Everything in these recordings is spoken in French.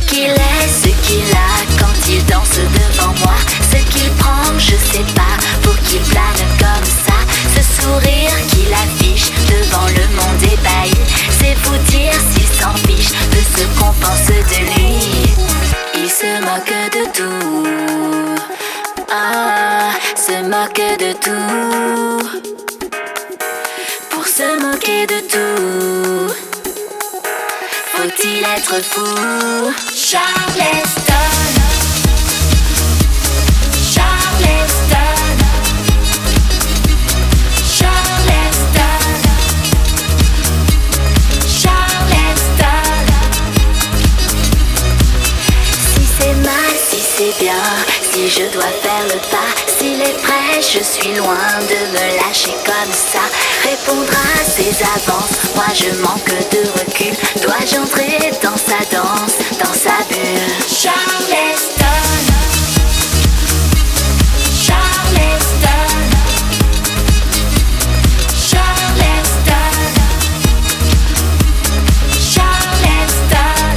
qu'il est, ce qu'il a quand il danse devant moi. Ce qu'il prend, je sais pas, pour qu'il plane comme ça. Ce sourire qu'il affiche devant le monde ébahi, c'est vous dire s'il s'en fiche de ce qu'on pense de lui. Il se moque de tout, se moque de tout. Pour se moquer de tout, faut-il être fou? Charleston, Charleston, Charleston, Charleston. Si c'est mal, si c'est bien, si je dois faire le pas, s'il est prêt, je suis loin de me lâcher comme ça. Répondre à ses avances, moi je manque de recul. Dois-je entrer dans sa danse, dans sa bulle? Charleston, Charleston, Charleston, Charleston.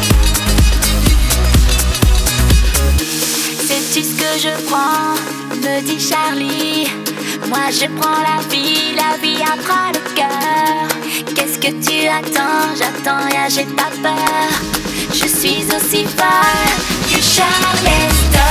Sais-tu ce que je prends? Me dit Charlie. Moi je prends la vie apprend le cœur. Qu'est-ce que tu attends? J'attends rien, j'ai pas peur. Je suis aussi folle que Charleston.